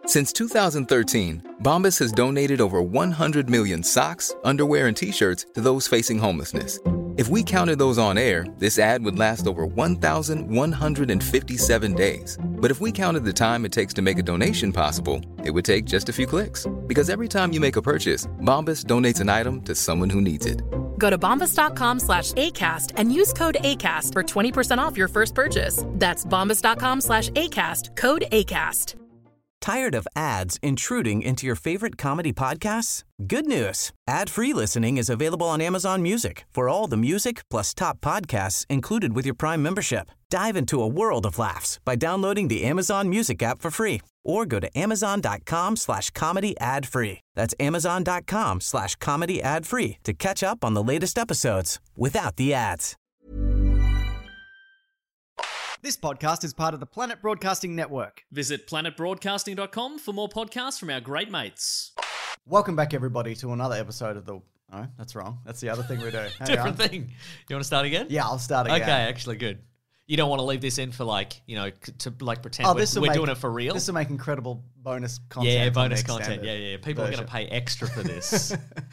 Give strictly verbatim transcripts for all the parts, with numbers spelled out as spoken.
Since two thousand thirteen, Bombas has donated over one hundred million socks, underwear, and T-shirts to those facing homelessness. If we counted those on air, this ad would last over one thousand one hundred fifty-seven days. But if we counted the time it takes to make a donation possible, it would take just a few clicks. Because every time you make a purchase, Bombas donates an item to someone who needs it. Go to bombas.com slash ACAST and use code ACAST for twenty percent off your first purchase. That's bombas.com slash ACAST, code ACAST. Tired of ads intruding into your favorite comedy podcasts? Good news. Ad-free listening is available on Amazon Music for all the music plus top podcasts included with your Prime membership. Dive into a world of laughs by downloading the Amazon Music app for free or go to amazon.com slash comedy ad free. That's amazon.com slash comedy ad free to catch up on the latest episodes without the ads. This podcast is part of the Planet Broadcasting Network. Visit planet broadcasting dot com for more podcasts from our great mates. Welcome back, everybody, to another episode of the... Oh, that's wrong. That's the other thing we do. Hang Different on. thing. You want to start again? Yeah, I'll start again. Okay, actually good. You don't want to leave this in for like, you know, c- to like pretend Oh, we're, this will we're make- doing it for real. This will make incredible bonus content. Yeah, on bonus the content. extended Yeah, yeah. People version. are going to pay extra for this.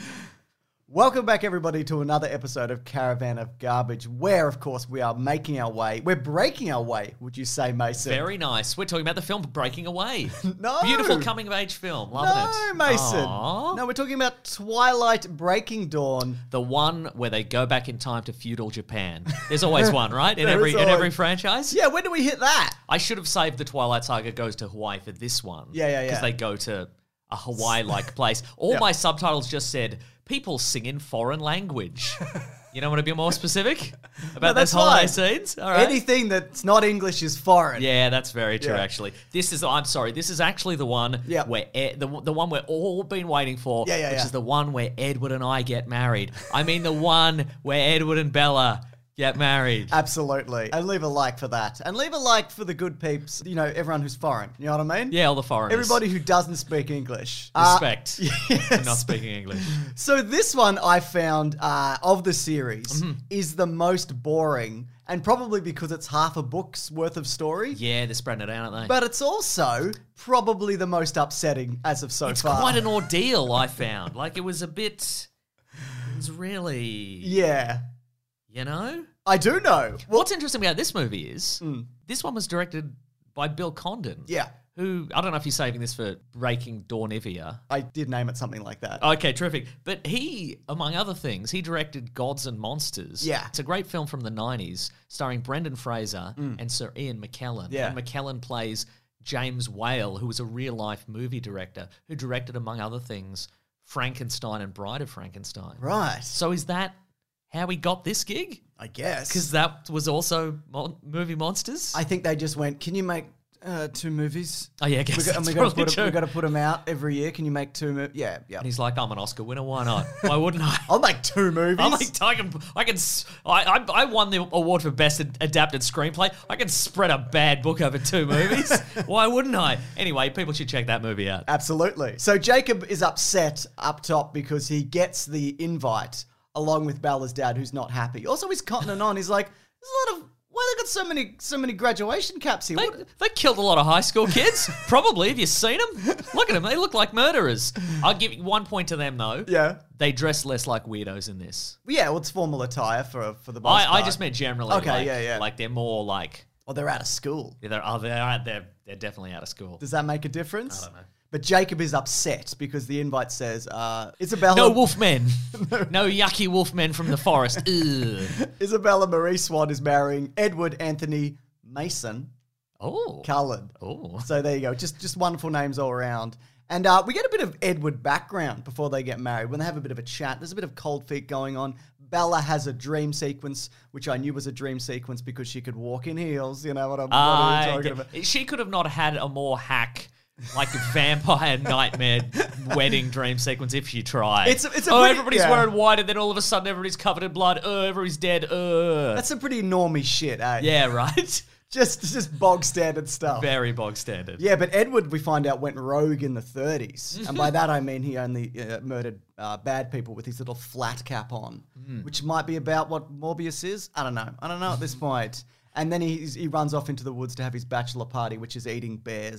Welcome back, everybody, to another episode of Caravan of Garbage, where, of course, we are making our way. We're breaking our way, would you say, Mason? Very nice. We're talking about the film Breaking Away. No. Beautiful coming of age film. Loving no, it. Mason. Aww. No, we're talking about Twilight Breaking Dawn. The one where they go back in time to feudal Japan. There's always one, right? In There every is in every always- franchise. Yeah, when do we hit that? I should have saved the Twilight Saga goes to Hawaii for this one. Yeah, yeah, yeah. Because they go to a Hawaii-like place. All Yeah. my subtitles just said, people sing in foreign language. You don't want to be more specific about that's those holiday fine. scenes? All right. Anything that's not English is foreign. Yeah, that's very true, Yeah. actually. This is, I'm sorry, this is actually the one Yeah. where, Ed, the, the one we're all been waiting for, Yeah, yeah, which yeah. is the one where Edward and I get married. I mean the one where Edward and Bella get married. Absolutely. And leave a like for that. And leave a like for the good peeps, you know, everyone who's foreign. You know what I mean? Yeah, all the foreigners. Everybody who doesn't speak English. Uh, Respect yes. for not speaking English. So this one I found uh, of the series Mm-hmm. is the most boring, and probably because it's half a book's worth of story. Yeah, they're spreading it out, aren't they? But it's also probably the most upsetting as of so it's far. quite an ordeal, I found. Like, it was a bit... It was really... Yeah. You know? I do know. Well, What's interesting about this movie is this one was directed by Bill Condon. yeah. Who, I don't know if you're saving this for Breaking Dawnivia. I did name it something like that. Okay, terrific. But he, among other things, he directed Gods and Monsters. Yeah. It's a great film from the nineties starring Brendan Fraser and Sir Ian McKellen. Yeah. And McKellen plays James Whale, who was a real-life movie director who directed, among other things, Frankenstein and Bride of Frankenstein. Right. So is that how he got this gig? I guess. Because that was also mon- movie monsters? I think they just went, can you make uh, two movies? oh, yeah, I guess We got, and that's we got to probably put true. we got to put them out every year. Can you make two movies? Yeah, yeah. And he's like, I'm an Oscar winner. Why not? Why wouldn't I? I'll make two movies. I'm like, I can, I can, s- I, I, I won the award for best ad- adapted screenplay. I can spread a bad book over two movies. Why wouldn't I? Anyway, people should check that movie out. Absolutely. So Jacob is upset up top because he gets the invite along with Bella's dad, who's not happy. Also, he's cottoning on. He's like, there's a lot of, why they got so many, so many graduation caps here? They, What- they killed a lot of high school kids. Probably. Have you seen them? Look at them. They look like murderers. I'll give you one point to them, though. Yeah. They dress less like weirdos in this. Yeah, well, it's formal attire for for the most I, I part. just meant generally. Okay, like, yeah, yeah. Like they're more like, Well, they're out of school. yeah, they're, oh, they're, they're, they're definitely out of school. Does that make a difference? I don't know. But Jacob is upset because the invite says, uh, Isabella... No wolfmen. no yucky wolfmen from the forest. Ugh. Isabella Marie Swan is marrying Edward Anthony Mason Oh. Cullen. Oh. So there you go. Just just wonderful names all around. And uh, we get a bit of Edward background before they get married. When they have a bit of a chat, there's a bit of cold feet going on. Bella has a dream sequence, which I knew was a dream sequence because she could walk in heels. You know what I'm, what I'm I talking get- about? she could have not had a more hack, like vampire nightmare wedding dream sequence if she tried. It's a- it's a oh, pretty- everybody's yeah. wearing white, and then all of a sudden everybody's covered in blood. Oh, everybody's dead. Uh. That's some pretty normie shit, eh? Yeah, right. Just, just bog standard stuff. Very bog standard. Yeah, but Edward, we find out, went rogue in the thirties. And by that I mean he only uh, murdered uh, bad people with his little flat cap on, which might be about what Morbius is. I don't know. I don't know at this point. And then he, he runs off into the woods to have his bachelor party, which is eating bears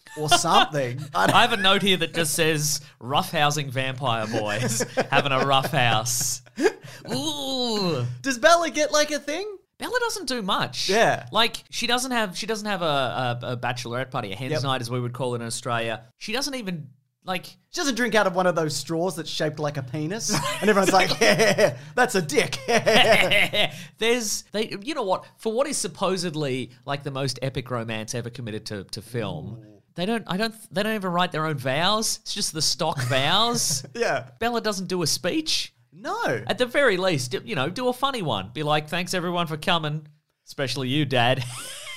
or something. I don't- I have a note here that just says roughhousing vampire boys having a rough house. Ooh. Does Bella get like a thing? Bella doesn't do much. Yeah. Like she doesn't have she doesn't have a, a, a bachelorette party, a hen's Yep. night as we would call it in Australia. She doesn't even like She doesn't drink out of one of those straws that's shaped like a penis. And everyone's like, yeah, that's a dick. there's they you know what? For what is supposedly like the most epic romance ever committed to, to film, Ooh. they don't I don't they don't even write their own vows. It's just the stock vows. Yeah. Bella doesn't do a speech. No. At the very least, you know, do a funny one. Be like, thanks everyone for coming, especially you, Dad.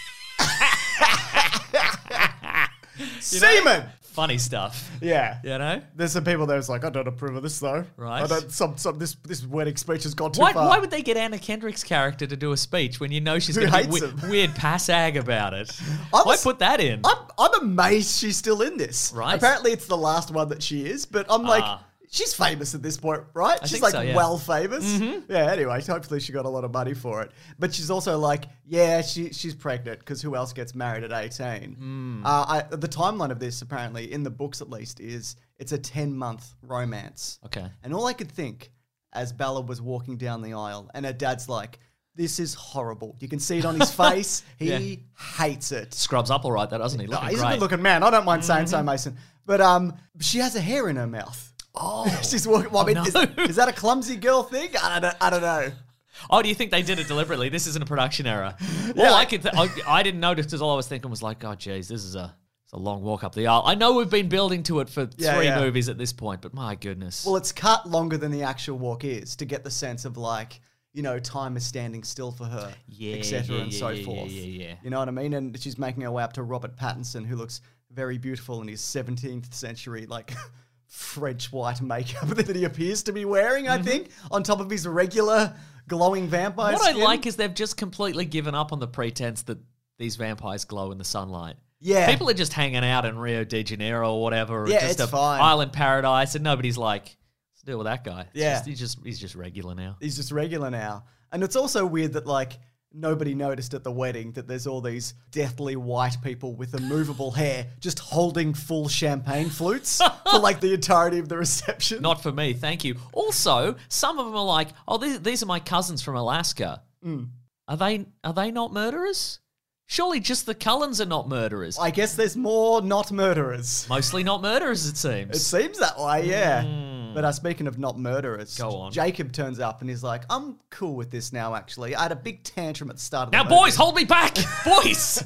Seaman! Funny stuff. Yeah. You know? There's some people that's like, I don't approve of this though. Right. I don't, some, some, this, this wedding speech has gone too Why, far. why would they get Anna Kendrick's character to do a speech when you know she's Who going to be hates we- him? weird pass-ag about it? I Why was- put that in? I'm, I'm amazed she's still in this. Right. Apparently it's the last one that she is, but I'm like, Ah. she's famous at this point, right? she's think like so, yeah. well famous. Yeah, anyway, hopefully she got a lot of money for it. But she's also like, yeah, she she's pregnant because who else gets married at eighteen? Uh, I, the timeline of this, apparently, in the books at least, is it's a ten-month romance. Okay. And all I could think as Bella was walking down the aisle and her dad's like, this is horrible. You can see it on his face. He Yeah. hates it. Scrubs up all right, though, doesn't he? No, Looking he's a great. good looking man. I don't mind saying so, Mason. But um, she has a hair in her mouth. Oh. She's walking. Well, I mean, Oh, is, no. is that a clumsy girl thing? I don't know. I don't know. Oh, do you think they did it deliberately? This isn't a production error. Yeah. All I could, th- I, I didn't notice because all I was thinking was like, oh, geez, this is a, it's a long walk up the aisle. I know we've been building to it for Yeah, three yeah. movies at this point, but my goodness. Well, it's cut longer than the actual walk is to get the sense of like, you know, time is standing still for her, Yeah, et cetera, yeah, and yeah, so yeah, forth. yeah, yeah, yeah. You know what I mean? And she's making her way up to Robert Pattinson, who looks very beautiful in his seventeenth century, like French white makeup that he appears to be wearing, I think, on top of his regular glowing vampire what skin. I like is they've just completely given up on the pretense that these vampires glow in the sunlight. Yeah. People are just hanging out in Rio de Janeiro or whatever, or Yeah, just it's a fine. island paradise, and nobody's like, let's deal with that guy. It's Yeah. just- he's just he's just regular now. He's just regular now. And it's also weird that, like, nobody noticed at the wedding that there's all these deathly white people with immovable hair just holding full champagne flutes for, like, the entirety of the reception. Not for me, thank you. Also, some of them are like, oh, these, these are my cousins from Alaska. Mm. Are they are they not murderers? Surely just the Cullens are not murderers. I guess there's more not murderers. Mostly not murderers, it seems. It seems that way, yeah. But uh, speaking of not murderers, Go on. Jacob turns up and he's like, I'm cool with this now, actually. I had a big tantrum at the start of the Now, movie. boys, hold me back, boys.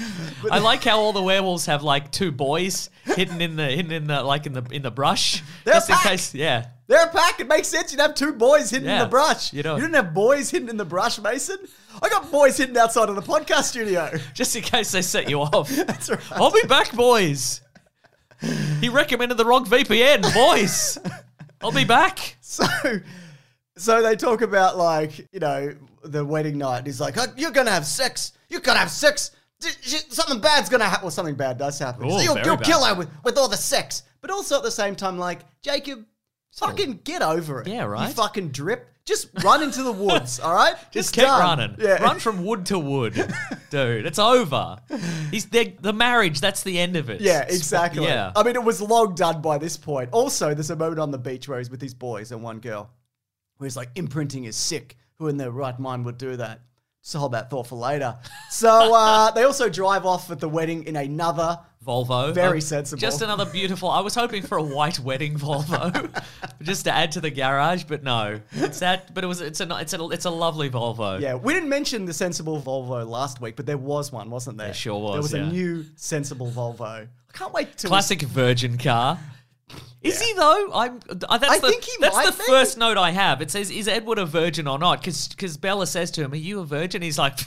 I like how all the werewolves have like two boys hidden in the hidden in the like in the in the brush, They're just in back. case. Yeah, They're a pack. It makes sense. You'd have two boys hidden in Yeah, the brush. you don't. You didn't have boys hidden in the brush, Mason. I got boys hidden outside of the podcast studio. just in case they set you off. That's right. I'll be back, boys. He recommended the wrong V P N, boys. I'll be back. So, so they talk about, like, you know, the wedding night. He's like, oh, you're going to have sex. You're going to have sex. D- sh- Something bad's going to happen. Well, something bad does happen. Ooh, so you'll, very you'll bad. kill her with, with all the sex. But also at the same time, like, Jacob, fucking get over it. Yeah, right? You fucking drip. Just run into the woods, all right? Just It's keep done. running. Yeah. Run from wood to wood, dude. It's over. He's the the marriage. That's the end of it. Yeah, It's- exactly. Yeah. I mean, it was long done by this point. Also, there's a moment on the beach where he's with his boys and one girl where he's like, imprinting is sick. Who in their right mind would do that? Just hold that thought for later. So uh, they also drive off at the wedding in another Volvo. Very Um, sensible. Just another beautiful. I was hoping for a white wedding Volvo, just to add to the garage, but no, it's that. But it was. It's a. It's a. It's a lovely Volvo. Yeah, we didn't mention the sensible Volvo last week, but there was one, wasn't there? There sure was, There was yeah. a new sensible Volvo. I can't wait to Classic Virgin car. Is he though? I'm. Uh, that's I the, think he That's might the be. first note I have. It says, "Is Edward a virgin or not?" Because because Bella says to him, "Are you a virgin?" He's like,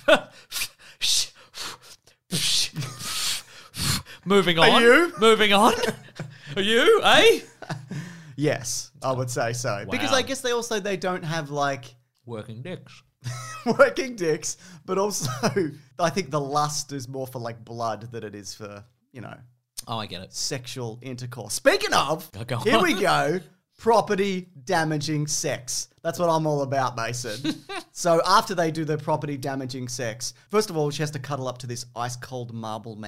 moving on. Are you? Moving on. Are you? Eh? Yes, I would say so. Because I guess they also they don't have like Working dicks. working dicks, but also I think the lust is more for like blood than it is for, you know, Oh, I get it. sexual intercourse. Speaking of, Oh, go here on. we go. Property damaging sex. That's what I'm all about, Mason. So after they do their property damaging sex, first of all, she has to cuddle up to this ice cold marble man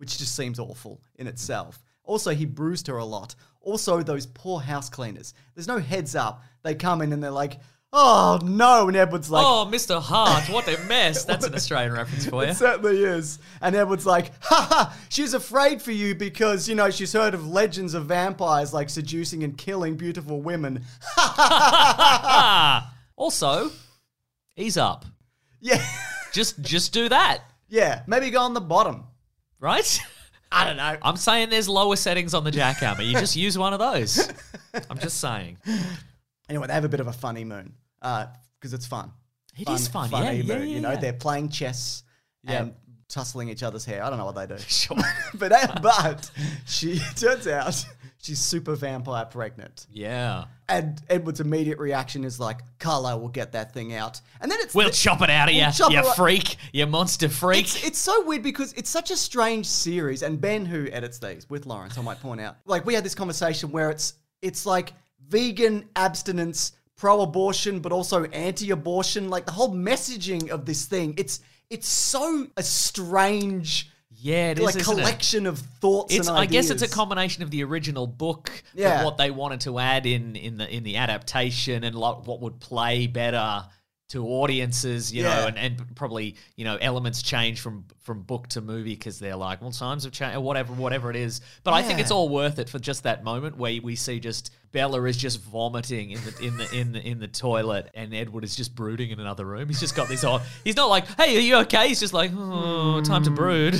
which just seems awful in itself. Also, he bruised her a lot. Also, those poor house cleaners. There's no heads up. They come in and they're like, oh no, and Edward's like, oh, Mister Hart, what a mess. That's an Australian reference for you. It certainly is. And Edward's like, ha ha, she's afraid for you because, you know, she's heard of legends of vampires like seducing and killing beautiful women. Ha ha ha ha ha. Also, ease up. Yeah. Just just do that. Yeah, maybe go on the bottom. Right? I don't know. I'm saying there's lower settings on the jackhammer. You just use one of those. I'm just saying. Anyway, they have a bit of a funny moon because uh, it's fun. It fun, is fun, funny yeah, yeah, moon, yeah, You know, yeah. they're playing chess Yep. and tussling each other's hair. I don't know what they do. Sure. but uh, but she turns out she's super vampire pregnant. Yeah. And Edward's immediate reaction is like, Carlisle will get that thing out. And then it's... We'll the- chop it out of We'll you, chop you it right- freak, you monster freak. It's, it's so weird because it's such a strange series. And Ben, who edits these with Lawrence, I might point out, like we had this conversation where it's it's like vegan abstinence, pro-abortion, but also anti-abortion. Like the whole messaging of this thing, it's it's so a strange... yeah, it is, like isn't it? collection of thoughts It's, and I ideas. guess it's a combination of the original book, Yeah. of what they wanted to add in in the in the adaptation, and lo- what would play better to audiences, you Yeah. know, and, and probably, you know, elements change from from book to movie because they're like, well, times have changed, or whatever, whatever it is. But I think Yeah. it's all worth it for just that moment where we see just Bella is just vomiting in the in the in the in the toilet, and Edward is just brooding in another room. He's just got this on. He's not like, hey, are you okay? He's just like, oh, time to brood.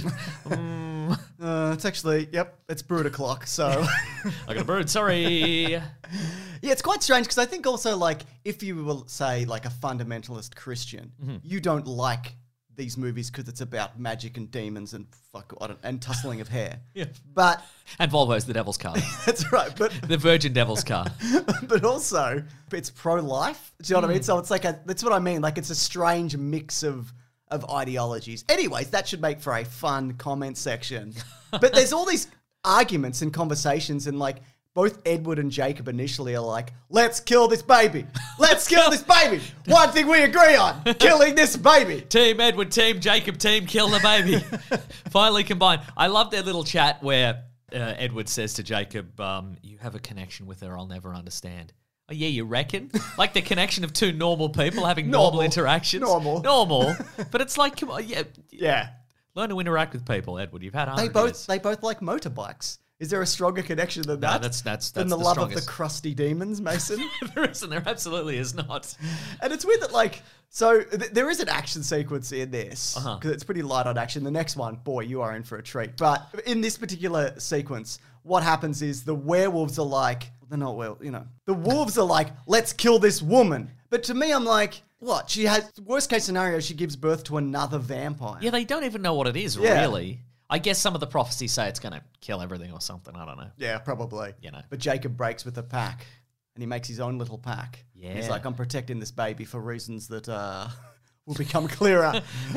Mm, Uh, it's actually, yep, it's brood o'clock, so... I got a brood. Sorry. Yeah, it's quite strange because I think also, like, if you will say, like, a fundamentalist Christian, Mm-hmm. you don't like these movies because it's about magic and demons and fuck, I don't, and tussling of hair. Yeah. But And Volvo's the devil's car. that's right. But The Virgin Devil's car. but also it's pro-life. Do you know what I Mm. mean? So it's like a, that's what I mean. Like it's a strange mix of of ideologies. Anyways, that should make for a fun comment section. But there's all these arguments and conversations, and like both Edward and Jacob initially are like, let's kill this baby. Let's kill this baby. One thing we agree on, killing this baby. Team Edward, Team Jacob, Team Kill the Baby. Finally combined. I love their little chat where uh, Edward says to Jacob, um, you have a connection with her I'll never understand. Oh, yeah, you reckon? Like the connection of two normal people having normal, Normal. interactions. Normal. Normal. But it's like, come on, yeah. Yeah. Learn to interact with people, Edward. You've had They hundred both years. they both like motorbikes. Is there a stronger connection than No, that? that's- that's- than that's the, the love strongest. of the crusty demons, Mason. There isn't. There absolutely is not. And it's weird that, like, so th- there is an action sequence in this because Uh-huh. it's pretty light on action. The next one, boy, you are in for a treat. But in this particular sequence, what happens is the werewolves are like, they're not well, you know, the wolves are like, let's kill this woman. But to me, I'm like, what? She has, worst case scenario, she gives birth to another vampire. Yeah, they don't even know what it is, Yeah. really. I guess some of the prophecies say it's going to kill everything or something. I don't know. Yeah, probably. You know. But Jacob breaks with the pack and he makes his own little pack. Yeah. He's like, I'm protecting this baby for reasons that uh, will become clearer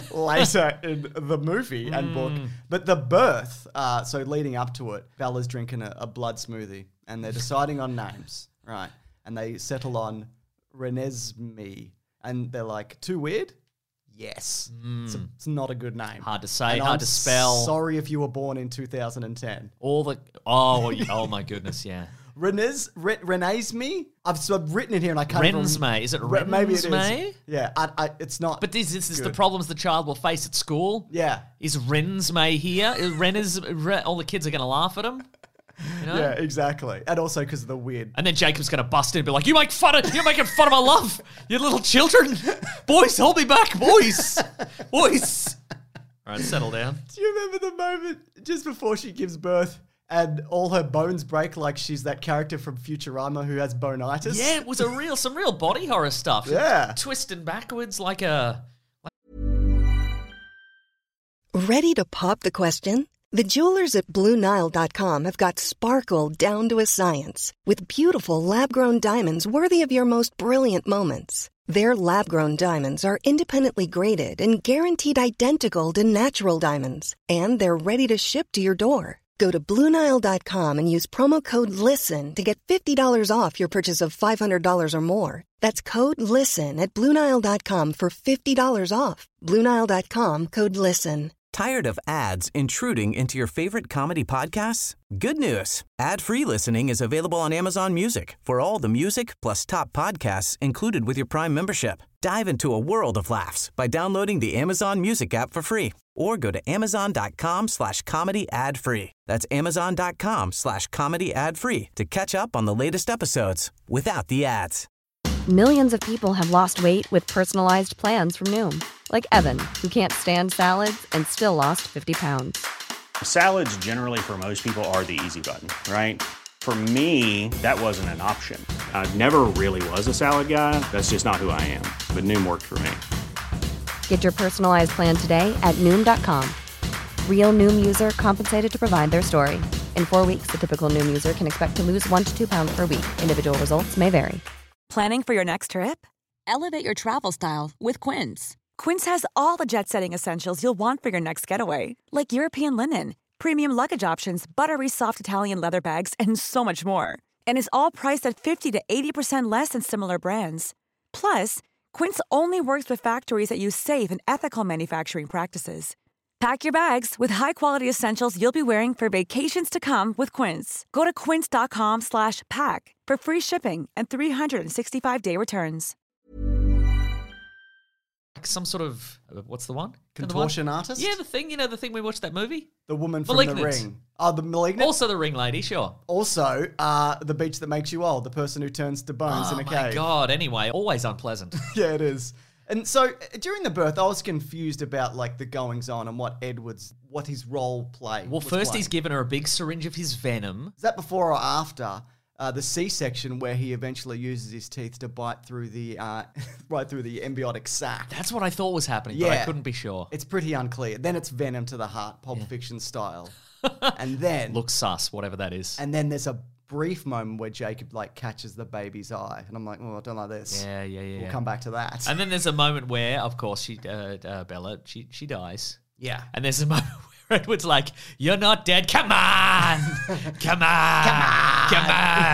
later in the movie and book. But the birth, uh, so leading up to it, Bella's drinking a, a blood smoothie and they're deciding on names, right? And they settle on Renesmee. And they're like, too weird? Yes. It's, a- it's not a good name. Hard to say, And hard I'm to spell. Sorry if you were born in two thousand ten. All the oh oh my goodness, yeah. Renez, Re, Renesmee? I've, so I've written it here and I can't even- Rensmay. Is it Re- Maybe it Rensmay? is. Yeah, I, I, it's not. But this, this is the Good. problems the child will face at school. yeah. Is Rensmay here? Is Ren is Re, all the kids are going to laugh at him. You know? Yeah, exactly. And also because of the weird. And then Jacob's going to bust in and be like, "You make fun of, you're making fun of my love, you little children, boys, hold me back, boys, boys." All right, settle down. Do you remember the moment just before she gives birth and all her bones break like she's that character from Futurama who has bonitis? Yeah, it was a real, some real body horror stuff. Yeah. Twisting backwards like a. Ready to pop the question? The jewelers at Blue Nile dot com have got sparkle down to a science with beautiful lab-grown diamonds worthy of your most brilliant moments. Their lab-grown diamonds are independently graded and guaranteed identical to natural diamonds, and they're ready to ship to your door. Go to Blue Nile dot com and use promo code LISTEN to get fifty dollars off your purchase of five hundred dollars or more. That's code LISTEN at Blue Nile dot com for fifty dollars off. Blue Nile dot com, code LISTEN. Tired of ads intruding into your favorite comedy podcasts? Good news. Ad-free listening is available on Amazon Music for all the music plus top podcasts included with your Prime membership. Dive into a world of laughs by downloading the Amazon Music app for free or go to amazon.com slash comedy ad free. That's amazon.com slash comedy ad free to catch up on the latest episodes without the ads. Millions of people have lost weight with personalized plans from Noom. Like Evan, who can't stand salads and still lost fifty pounds. Salads generally for most people are the easy button, right? For me, that wasn't an option. I never really was a salad guy. That's just not who I am. But Noom worked for me. Get your personalized plan today at Noom dot com. Real Noom user compensated to provide their story. In four weeks, the typical Noom user can expect to lose one to two pounds per week. Individual results may vary. Planning for your next trip? Elevate your travel style with Quince. Quince has all the jet-setting essentials you'll want for your next getaway, like European linen, premium luggage options, buttery soft Italian leather bags, and so much more. And is all priced at fifty to eighty percent less than similar brands. Plus, Quince only works with factories that use safe and ethical manufacturing practices. Pack your bags with high-quality essentials you'll be wearing for vacations to come with Quince. Go to quince.com slash pack for free shipping and three sixty-five day returns. Some sort of, what's the one? Contortion the one? artist? Yeah, the thing, you know, the thing we watched that movie? The woman from Malignant. The Ring. Oh, the Malignant? Also the Ring Lady, sure. Also, uh, The Beach That Makes You Old, the person who turns to bones Oh in a my cave. God, anyway, always unpleasant. Yeah, it is. And so uh, during the birth, I was confused about like the goings on and what Edward's, what his role play. Well, was first playing. he's given her a big syringe of his venom. Is that before or after uh, the C-section where he eventually uses his teeth to bite through the, uh, right through the embryonic sac? That's what I thought was happening, but I couldn't be sure. It's pretty unclear. Then it's venom to the heart, Pulp Fiction style. And then... Looks sus, whatever that is. And then there's a brief moment where Jacob like catches the baby's eye. And I'm like, oh, I don't like this. Yeah, yeah, yeah. We'll yeah. come back to that. And then there's a moment where, of course, she, uh, uh, Bella, she, she dies. Yeah. And there's a moment where Edward's like, "You're not dead. Come on, come on, come on, come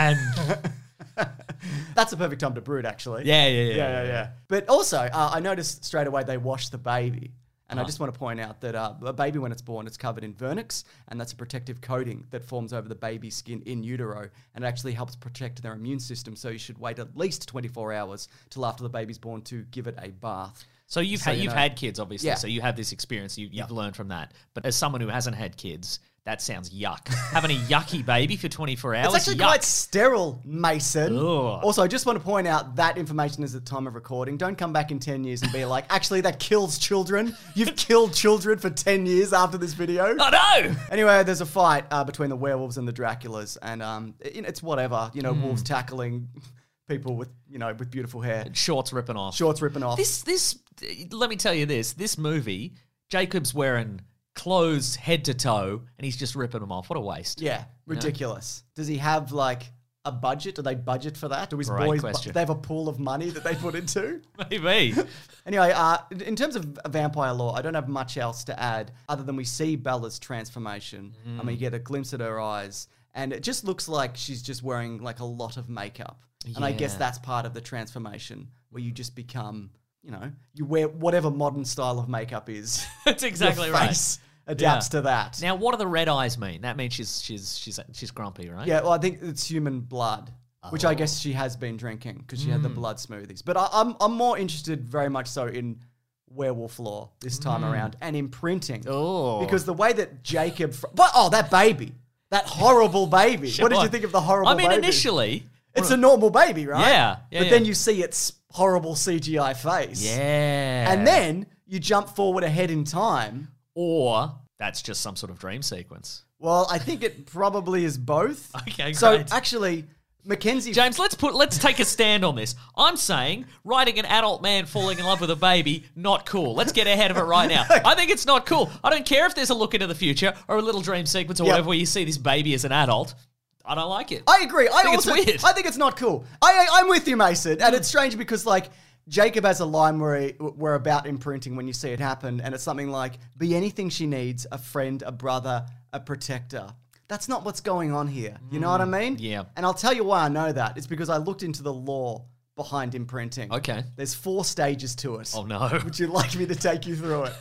on." That's a perfect time to brood, actually. Yeah, yeah, yeah, yeah, yeah. yeah. But also, uh, I noticed straight away they wash the baby. And Uh-huh. I just want to point out that uh, a baby, when it's born, it's covered in vernix, and that's a protective coating that forms over the baby's skin in utero, and it actually helps protect their immune system. So you should wait at least twenty-four hours till after the baby's born to give it a bath. So you've So had you you've know- had kids, obviously. Yeah. So you have this experience. You, you've learned from that. But as someone who hasn't had kids, that sounds yuck. Having a yucky baby for twenty-four hours. It's actually yuck. quite sterile, Mason. Ugh. Also, I just want to point out that information is at the time of recording. Don't come back in ten years and be like, actually, that kills children. You've killed children for ten years after this video. Oh no! Anyway, there's a fight uh, between the werewolves and the Draculas, and um, it, it's whatever. You know, Hmm. wolves tackling people with, you know, with beautiful hair. Shorts ripping off. Shorts ripping off. This this let me tell you this. This movie, Jacob's wearing clothes head to toe, and he's just ripping them off. What a waste. Yeah, ridiculous. Does he have, like, a budget? Do they budget for that? Do his Great boys, question. they have a pool of money that they put into? Maybe. Anyway, uh, in terms of vampire lore, I don't have much else to add other than we see Bella's transformation. Mm. I mean, you get a glimpse at her eyes, and it just looks like she's just wearing like a lot of makeup. And I guess Yeah. that's part of the transformation, where you just become, you know, you wear whatever modern style of makeup is. That's exactly Your right. face adapts Yeah. to that. Now, what do the red eyes mean? That means she's she's she's she's grumpy, right? Yeah, well, I think it's human blood, which I Oh. guess she has been drinking because she had the Mm. blood smoothies. But I, I'm I'm more interested, very much so, in werewolf lore this time around and imprinting. Mm. Oh. Because the way that Jacob, fr- but oh, that baby, that horrible baby. What did you Sure. think of the horrible? I mean, baby? initially, it's a normal baby, right? Yeah, yeah, but yeah. then you see its horrible C G I face. yeah, And then you jump forward ahead in time. or that's just some sort of dream sequence. Well, I think it probably is both. Okay, So great. actually, Mackenzie. James, let's put let's take a stand on this. I'm saying writing an adult man falling in love with a baby, not cool. Let's get ahead of it right now. I think it's not cool. I don't care if there's a look into the future or a little dream sequence or Yep. whatever where you see this baby as an adult. I don't like it. I agree. I, think it's also, weird. I think it's not cool. I, I, I'm with you, Mason. And it's strange because, like, Jacob has a line where he, we're about imprinting when you see it happen, and it's something like, be anything she needs, a friend, a brother, a protector. That's not what's going on here. You know what I mean? yeah. And I'll tell you why I know that. It's because I looked into the lore behind imprinting. Okay. There's four stages to it. Oh, no. Would you like me to take you through it?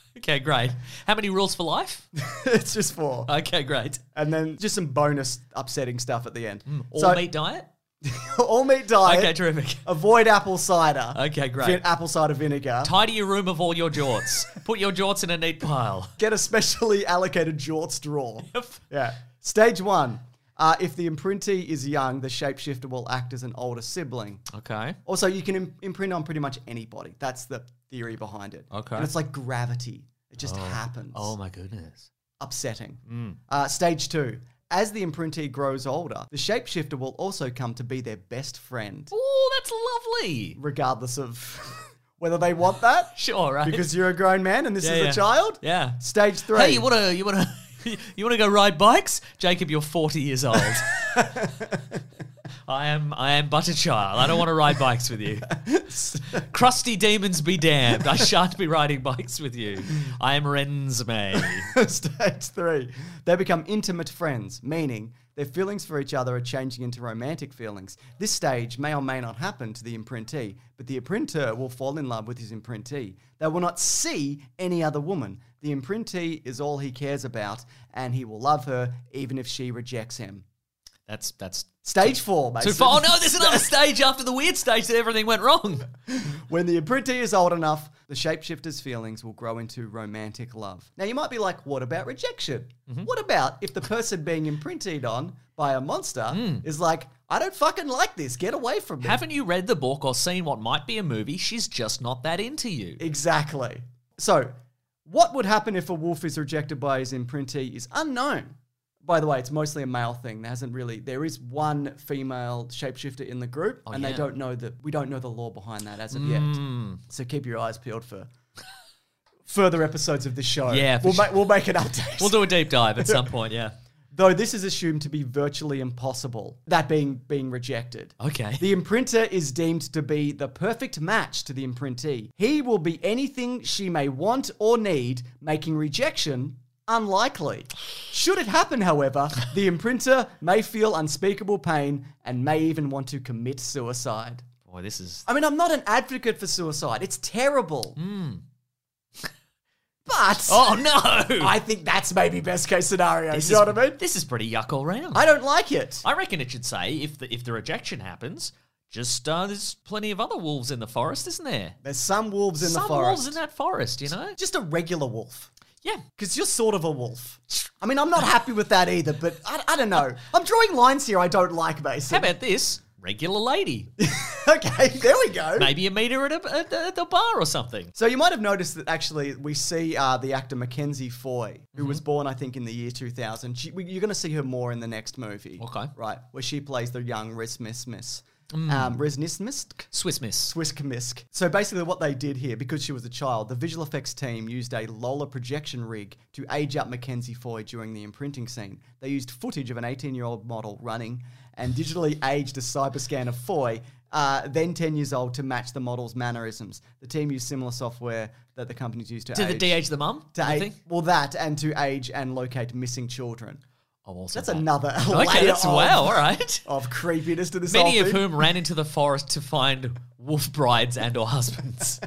Okay, great. How many rules for life? It's just four. Okay, great. And then just some bonus upsetting stuff at the end. All So- meat diet? all meat diet. Okay, terrific. Avoid apple cider. Okay, great. Vin- apple cider vinegar. Tidy your room of all your jorts. Put your jorts in a neat pile. Get a specially allocated jorts drawer. Yeah. Stage one. Uh, if the imprintee is young, the shapeshifter will act as an older sibling. Okay. Also, you can im- imprint on pretty much anybody. That's the theory behind it. Okay. And it's like gravity. It just happens. Oh, my goodness. Upsetting. Mm. Uh, stage two. As the imprintee grows older, the shapeshifter will also come to be their best friend, Oh, that's lovely. regardless of whether they want that. Sure, right? Because you're a grown man and this Yeah, is yeah. a child. Yeah. Stage three. Hey, you wanna you wanna you wanna go ride bikes? Jacob, you're forty years old. I am I am but a child. I don't want to ride bikes with you. Crusty demons be damned. I shan't be riding bikes with you. I am Rensme. Stage three. They become intimate friends, meaning their feelings for each other are changing into romantic feelings. This stage may or may not happen to the imprintee, but the imprinter will fall in love with his imprintee. They will not see any other woman. The imprintee is all he cares about, and he will love her even if she rejects him. That's that's Stage four, too basically. far. Oh no, there's another stage after the weird stage that everything went wrong. When the imprintee is old enough, the shapeshifter's feelings will grow into romantic love. Now, you might be like, what about rejection? Mm-hmm. What about if the person being imprinted on by a monster Mm. is like, I don't fucking like this, get away from me. Haven't you read the book or seen what might be a movie? She's just not that into you. Exactly. So, what would happen if a wolf is rejected by his imprintee is unknown. By the way, it's mostly a male thing. There hasn't really. There is one female shapeshifter in the group, Oh, and yeah. they don't know that. We don't know the lore behind that as of yet. So keep your eyes peeled for further episodes of this show. Yeah, for we'll sure. make we'll make an update. We'll do a deep dive at some point, yeah. Though this is assumed to be virtually impossible, that being being rejected. Okay. The imprinter is deemed to be the perfect match to the imprintee. He will be anything she may want or need, making rejection unlikely. Should it happen, however, the imprinter may feel unspeakable pain and may even want to commit suicide. Boy, this is... I mean, I'm not an advocate for suicide. It's terrible. But Oh, no! I think that's maybe best case scenario. This you know is- what I mean? This is pretty yuck all round. I don't like it. I reckon it should say, if the if the rejection happens, just, uh, there's plenty of other wolves in the forest, isn't there? There's some wolves in Some the forest. wolves in that forest, you know? Just a regular wolf. Yeah. Because you're sort of a wolf. I mean, I'm not happy with that either, but I, I don't know. I'm drawing lines here I don't like, Mason. How about this? Regular lady. Okay, there we go. Maybe you meet her at a, at, at the bar or something. So you might have noticed that actually we see uh, the actor Mackenzie Foy, who was born, I think, in the year two thousand. She, we, you're going to see her more in the next movie. Okay. Right, where she plays the young Resmismis. Mm. Um, Resnismisk? Swiss miss. Swiskamisk. So basically what they did here, because she was a child, the visual effects team used a Lola projection rig to age up Mackenzie Foy during the imprinting scene. They used footage of an eighteen-year-old model running and digitally aged a cyberscan of Foy, uh, then ten years old, to match the model's mannerisms. The team used similar software that the companies used to Did age. the de-age the mum? to you age, think? well, that, and to age and locate missing children. Oh, also That's that. another Okay, layer that's of, wow, all right. of creepiness to this Many whole of thing. whom ran into the forest to find wolf brides and or husbands.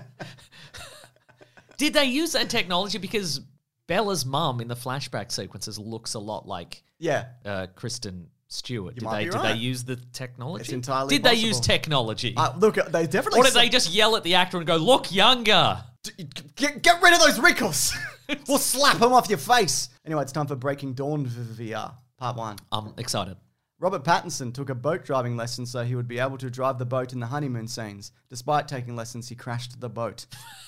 Did they use that technology? Because Bella's mum in the flashback sequences looks a lot like Yeah. uh, Kristen Stewart. Did might they be did right. they use the technology? It's entirely Did they use possible. technology? Uh, look, they definitely... or did saw- they just yell at the actor and go, "Look younger"? Get, get rid of those wrinkles. We'll slap them off your face. Anyway, it's time for Breaking Dawn V R, part one. I'm excited. Robert Pattinson took a boat driving lesson so he would be able to drive the boat in the honeymoon scenes. Despite taking lessons, he crashed the boat.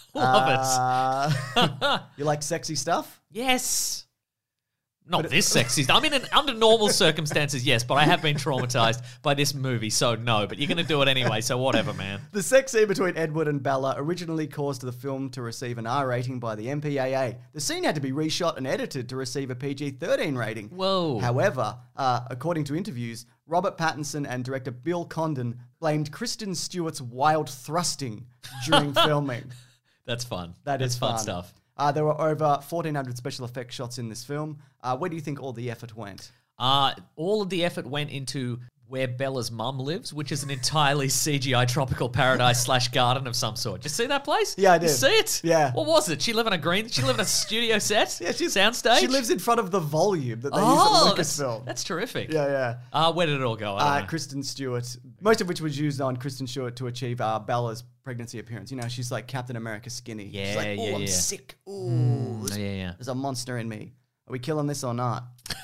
Love it. Uh, you like sexy stuff? Yes. Not this sexy. I mean, in, under normal circumstances, yes, but I have been traumatized by this movie, so no. But you're going to do it anyway, so whatever, man. The sex scene between Edward and Bella originally caused the film to receive an R rating by the M P A A. The scene had to be reshot and edited to receive a P G thirteen rating. Whoa. However, uh, according to interviews, Robert Pattinson and director Bill Condon blamed Kristen Stewart's wild thrusting during filming. That's fun. That That's is fun fun stuff. Uh, there were over fourteen hundred special effects shots in this film. Uh, where do you think all the effort went? Uh, all of the effort went into where Bella's mum lives, which is an entirely C G I tropical paradise slash garden of some sort. Did you see that place? Yeah, I did. You see it? Yeah. What was it? She live in a green, she live in a studio set? Yeah, she's, Soundstage? She lives in front of the volume that they oh, use that's, at Lucasfilm. that's terrific. Yeah, yeah. Uh, where did it all go? I don't Uh, know. Kristen Stewart, most of which was used on Kristen Stewart to achieve uh, Bella's pregnancy appearance. You know, she's like Captain America skinny. Yeah, she's like, oh, yeah, I'm yeah. sick. Ooh, Mm, there's, yeah, yeah. there's a monster in me. Are we killing this or not?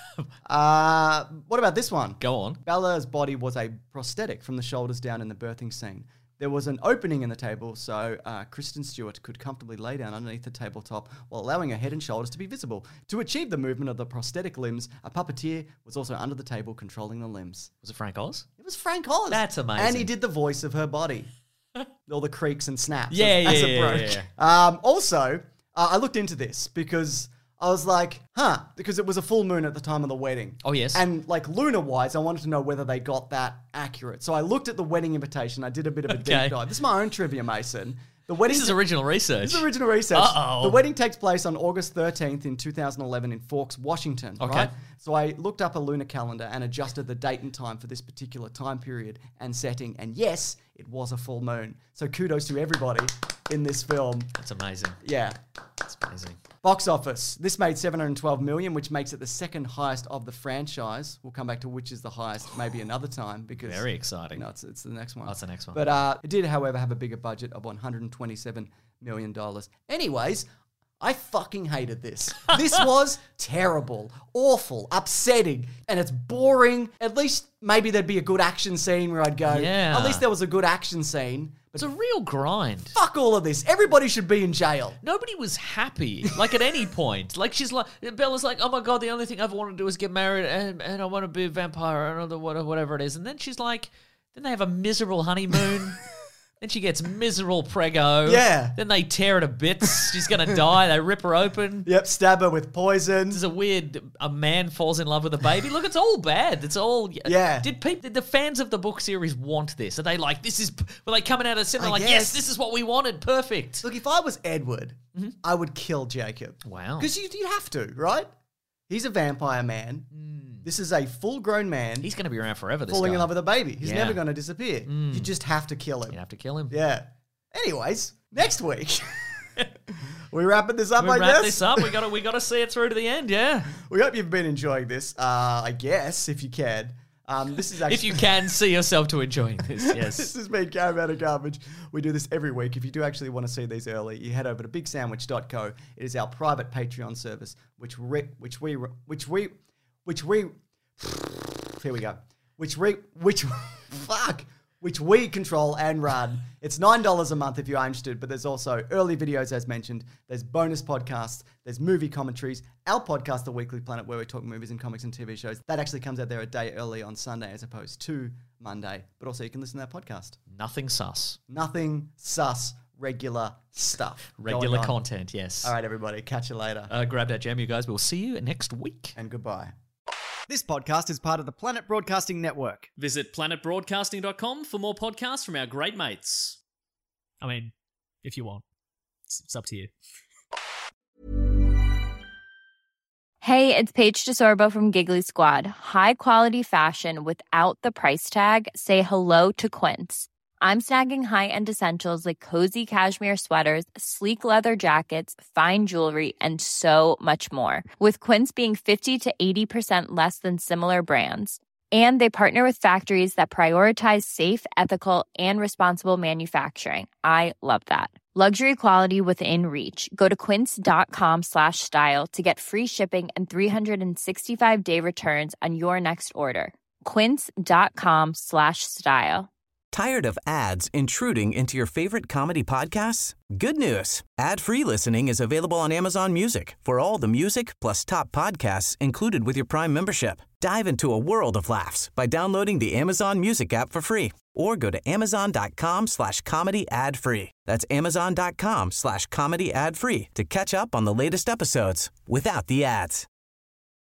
uh, what about this one? Go on. Bella's body was a prosthetic from the shoulders down in the birthing scene. There was an opening in the table so uh, Kristen Stewart could comfortably lay down underneath the tabletop while allowing her head and shoulders to be visible. To achieve the movement of the prosthetic limbs, a puppeteer was also under the table controlling the limbs. Was it Frank Oz? It was Frank Oz. That's amazing. And he did the voice of her body. All the creaks and snaps Yeah, as, yeah, as it yeah, broke. yeah, Um, also, uh, I looked into this because I was like, huh, because it was a full moon at the time of the wedding. Oh, yes. And like lunar-wise, I wanted to know whether they got that accurate. So I looked at the wedding invitation. I did a bit of a Okay. deep dive. This is my own trivia, Mason. The wedding This is original research. This is original research. Uh-oh. The wedding takes place on August thirteenth in two thousand eleven in Forks, Washington. Okay. Right? So I looked up a lunar calendar and adjusted the date and time for this particular time period and setting. And yes, it was a full moon. So kudos to everybody in this film. That's amazing. Yeah. That's amazing. Box office. This made seven hundred twelve million, which makes it the second highest of the franchise. We'll come back to which is the highest maybe another time because Very exciting. No, it's, it's the next one. Oh, it's the next one. But uh, it did, however, have a bigger budget of one hundred twenty-seven million dollars. Anyways, I fucking hated this. This was terrible, awful, upsetting, and it's boring. At least maybe there'd be a good action scene where I'd go, Yeah. at least there was a good action scene. It's a real grind. Fuck all of this. Everybody should be in jail. Nobody was happy, like at any point. Like she's like, Bella's like, oh my God, the only thing I ever want to do is get married and, and I want to be a vampire and whatever it is. And then she's like, then they have a miserable honeymoon. Then she gets miserable prego. Yeah. Then they tear her to bits. She's going to die. They rip her open. Yep, stab her with poison. There's a weird, a man falls in love with a baby. Look, it's all bad. It's all... Yeah. Did people, did the fans of the book series want this? Are they like, this is... Were they coming out of the cinema I like, guess. yes, this is what we wanted. Perfect. Look, if I was Edward, I would kill Jacob. Wow. Because you, you have to, right? He's a vampire man. This is a full-grown man He's going to be around forever, this falling guy. in love with a baby. He's Yeah. never going to disappear. You just have to kill him. You have to kill him. Yeah. Anyways, next week. We wrapping this up, We I wrap guess? this up. We got to we got to see it through to the end. Yeah. We hope you've been enjoying this, uh, I guess, if you can. Um, this is actually... If you can see yourself to enjoying this, This yes. has been Caravan of Garbage. We do this every week. If you do actually want to see these early, you head over to big sandwich dot co. It is our private Patreon service, which re- which we which we which we here we go. Which we which fuck which we control and run. It's nine dollars a month if you're interested, but there's also early videos as mentioned. There's bonus podcasts. There's movie commentaries. Our podcast, The Weekly Planet, where we talk movies and comics and T V shows. That actually comes out there a day early on Sunday as opposed to Monday. But also you can listen to that podcast. Nothing sus. Nothing sus, regular stuff. Regular going on. content, yes. All right, everybody. Catch you later. Uh, grab that jam, you guys. We'll see you next week. and goodbye. This podcast is part of the Planet Broadcasting Network. Visit planet broadcasting dot com for more podcasts from our great mates. I mean, if you want. It's, it's up to you. Hey, it's Paige DeSorbo from Giggly Squad. High quality fashion without the price tag. Say hello to Quince. I'm snagging high-end essentials like cozy cashmere sweaters, sleek leather jackets, fine jewelry, and so much more. With Quince being fifty to eighty percent less than similar brands. And they partner with factories that prioritize safe, ethical, and responsible manufacturing. I love that. Luxury quality within reach. Go to quince.com slash style to get free shipping and three sixty-five day returns on your next order. Quince.com slash style. Tired of ads intruding into your favorite comedy podcasts? Good news. Ad-free listening is available on Amazon Music for all the music plus top podcasts included with your Prime membership. Dive into a world of laughs by downloading the Amazon Music app for free or go to amazon.com slash comedy ad free. That's amazon.com slash comedy ad free to catch up on the latest episodes without the ads.